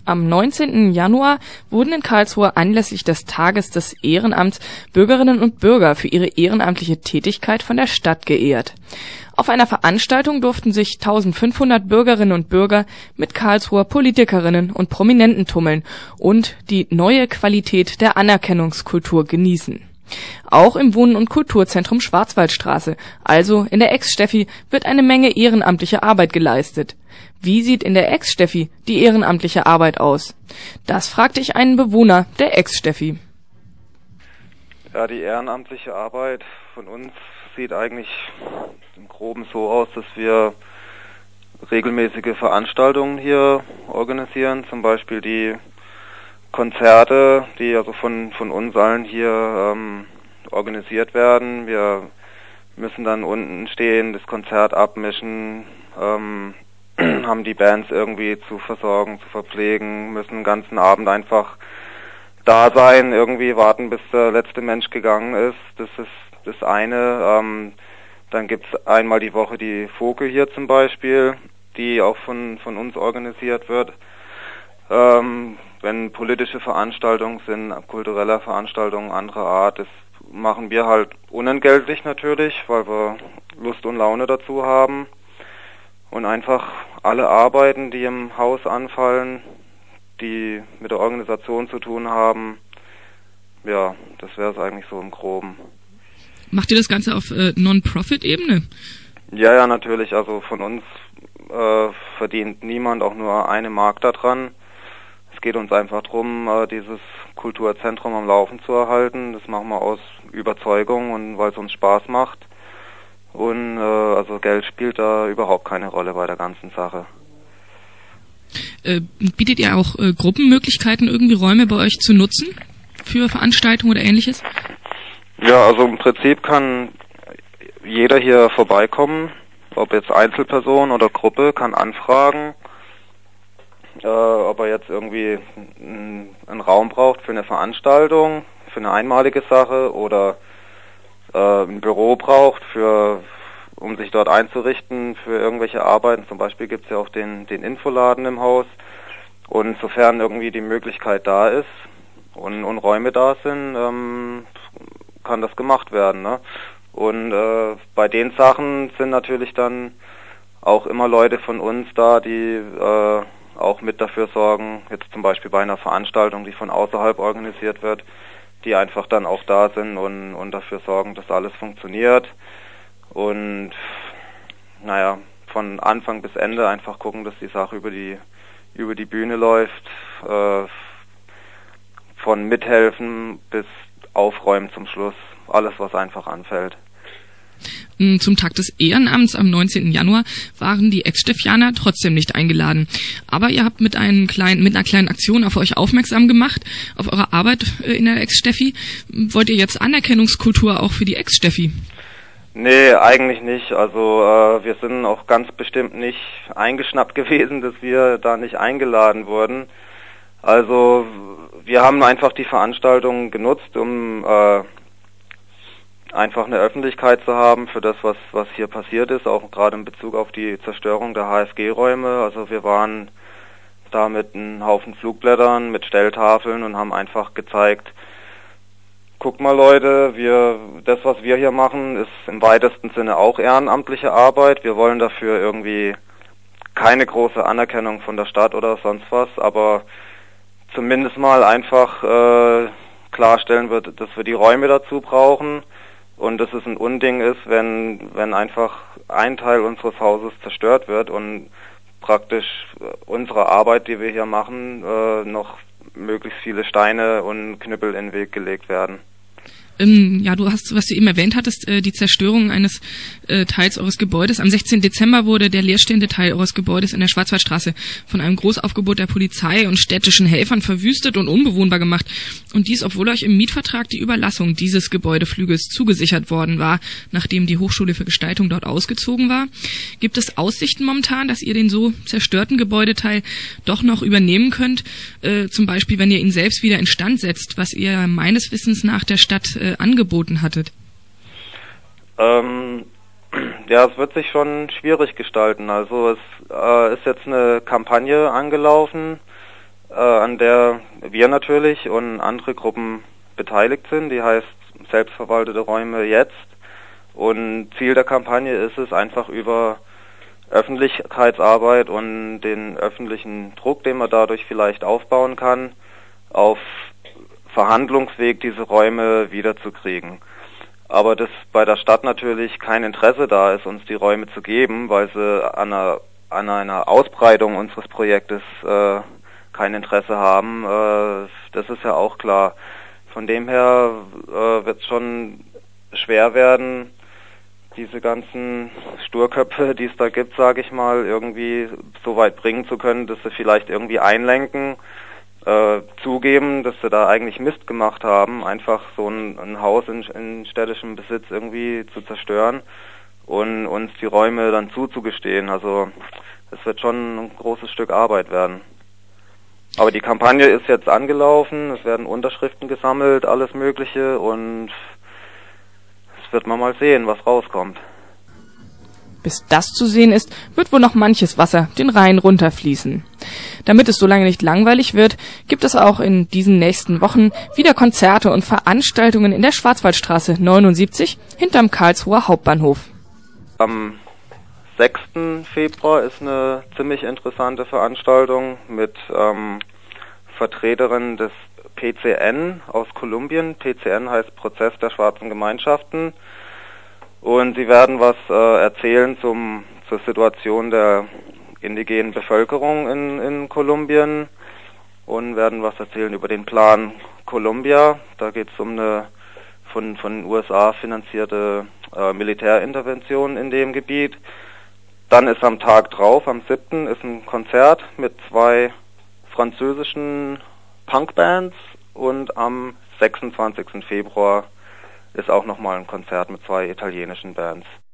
Am 19. Januar wurden in Karlsruhe anlässlich des Tages des Ehrenamts Bürgerinnen und Bürger für ihre ehrenamtliche Tätigkeit von der Stadt geehrt. Auf einer Veranstaltung durften sich 1500 Bürgerinnen und Bürger mit Karlsruher Politikerinnen und Prominenten tummeln und die neue Qualität der Anerkennungskultur genießen. Auch im Wohnen- und Kulturzentrum Schwarzwaldstraße, also in der Ex-Steffi, wird eine Menge ehrenamtliche Arbeit geleistet. Wie sieht in der Ex-Steffi die ehrenamtliche Arbeit aus? Das fragte ich einen Bewohner der Ex-Steffi. Ja, die ehrenamtliche Arbeit von uns sieht eigentlich im Groben so aus, dass wir regelmäßige Veranstaltungen hier organisieren, zum Beispiel die Konzerte, die also von uns allen hier organisiert werden. Wir müssen dann unten stehen, das Konzert abmischen, haben die Bands irgendwie zu versorgen, zu verpflegen, müssen den ganzen Abend einfach da sein, irgendwie warten, bis der letzte Mensch gegangen ist. Das ist das eine. Dann gibt's einmal die Woche die Foke hier zum Beispiel, die auch von uns organisiert wird. Wenn politische Veranstaltungen sind, kulturelle Veranstaltungen anderer Art, das machen wir halt unentgeltlich natürlich, weil wir Lust und Laune dazu haben. Und einfach alle Arbeiten, die im Haus anfallen, die mit der Organisation zu tun haben, ja, das wäre es eigentlich so im Groben. Macht ihr das Ganze auf Non-Profit-Ebene? Ja, natürlich. Also von uns verdient niemand auch nur eine Mark daran. Es geht uns einfach darum, dieses Kulturzentrum am Laufen zu erhalten. Das machen wir aus Überzeugung und weil es uns Spaß macht. Und also Geld spielt da überhaupt keine Rolle bei der ganzen Sache. Bietet ihr auch Gruppenmöglichkeiten, irgendwie Räume bei euch zu nutzen für Veranstaltungen oder Ähnliches? Ja, also im Prinzip kann jeder hier vorbeikommen, ob jetzt Einzelperson oder Gruppe, kann anfragen, ob er jetzt irgendwie einen Raum braucht für eine Veranstaltung, für eine einmalige Sache oder ein Büro braucht, um sich dort einzurichten für irgendwelche Arbeiten. Zum Beispiel gibt's ja auch den Infoladen im Haus. Und sofern irgendwie die Möglichkeit da ist und Räume da sind, kann das gemacht werden, ne? Und bei den Sachen sind natürlich dann auch immer Leute von uns da, die auch mit dafür sorgen, jetzt zum Beispiel bei einer Veranstaltung, die von außerhalb organisiert wird, die einfach dann auch da sind und dafür sorgen, dass alles funktioniert. Und naja, von Anfang bis Ende einfach gucken, dass die Sache über die Bühne läuft, von Mithelfen bis Aufräumen zum Schluss, alles was einfach anfällt. Zum Tag des Ehrenamts am 19. Januar waren die Ex-Steffianer trotzdem nicht eingeladen. Aber ihr habt mit einer kleinen Aktion auf euch aufmerksam gemacht, auf eure Arbeit in der Ex-Steffi. Wollt ihr jetzt Anerkennungskultur auch für die Ex-Steffi? Nee, eigentlich nicht. Also wir sind auch ganz bestimmt nicht eingeschnappt gewesen, dass wir da nicht eingeladen wurden. Also wir haben einfach die Veranstaltung genutzt, um einfach eine Öffentlichkeit zu haben für das, was hier passiert ist, auch gerade in Bezug auf die Zerstörung der HFG-Räume. Also wir waren da mit einem Haufen Flugblättern, mit Stelltafeln und haben einfach gezeigt, guckt mal Leute, das, was wir hier machen, ist im weitesten Sinne auch ehrenamtliche Arbeit. Wir wollen dafür irgendwie keine große Anerkennung von der Stadt oder sonst was, aber zumindest mal einfach klarstellen wird, dass wir die Räume dazu brauchen und dass es ein Unding ist, wenn einfach ein Teil unseres Hauses zerstört wird und praktisch unsere Arbeit, die wir hier machen, noch möglichst viele Steine und Knüppel in den Weg gelegt werden. Ja, was du eben erwähnt hattest, die Zerstörung eines Teils eures Gebäudes. Am 16. Dezember wurde der leerstehende Teil eures Gebäudes in der Schwarzwaldstraße von einem Großaufgebot der Polizei und städtischen Helfern verwüstet und unbewohnbar gemacht. Und dies, obwohl euch im Mietvertrag die Überlassung dieses Gebäudeflügels zugesichert worden war, nachdem die Hochschule für Gestaltung dort ausgezogen war. Gibt es Aussichten momentan, dass ihr den so zerstörten Gebäudeteil doch noch übernehmen könnt? Zum Beispiel, wenn ihr ihn selbst wieder instand setzt, was ihr meines Wissens nach der Stadt angeboten hattet? Ja, es wird sich schon schwierig gestalten. Also es ist jetzt eine Kampagne angelaufen, an der wir natürlich und andere Gruppen beteiligt sind. Die heißt Selbstverwaltete Räume jetzt. Und Ziel der Kampagne ist es, einfach über Öffentlichkeitsarbeit und den öffentlichen Druck, den man dadurch vielleicht aufbauen kann, auf Verhandlungsweg diese Räume wiederzukriegen. Aber dass bei der Stadt natürlich kein Interesse da ist, uns die Räume zu geben, weil sie an einer Ausbreitung unseres Projektes kein Interesse haben, das ist ja auch klar. Von dem her wird es schon schwer werden, diese ganzen Sturköpfe, die es da gibt, sage ich mal, irgendwie so weit bringen zu können, dass sie vielleicht irgendwie einlenken, zugeben, dass sie da eigentlich Mist gemacht haben, einfach so ein Haus in städtischem Besitz irgendwie zu zerstören und uns die Räume dann zuzugestehen. Also es wird schon ein großes Stück Arbeit werden. Aber die Kampagne ist jetzt angelaufen, es werden Unterschriften gesammelt, alles Mögliche, und es wird man mal sehen, was rauskommt. Bis das zu sehen ist, wird wohl noch manches Wasser den Rhein runterfließen. Damit es so lange nicht langweilig wird, gibt es auch in diesen nächsten Wochen wieder Konzerte und Veranstaltungen in der Schwarzwaldstraße 79 hinterm Karlsruher Hauptbahnhof. Am 6. Februar ist eine ziemlich interessante Veranstaltung mit Vertreterinnen des PCN aus Kolumbien. PCN heißt Prozess der Schwarzen Gemeinschaften. Und sie werden was erzählen zur Situation der indigenen Bevölkerung in Kolumbien und werden was erzählen über den Plan Columbia. Da geht es um eine von den USA finanzierte Militärintervention in dem Gebiet. Dann ist am Tag drauf, am 7. ist ein Konzert mit 2 französischen Punkbands und am 26. Februar ist auch nochmal ein Konzert mit 2 italienischen Bands.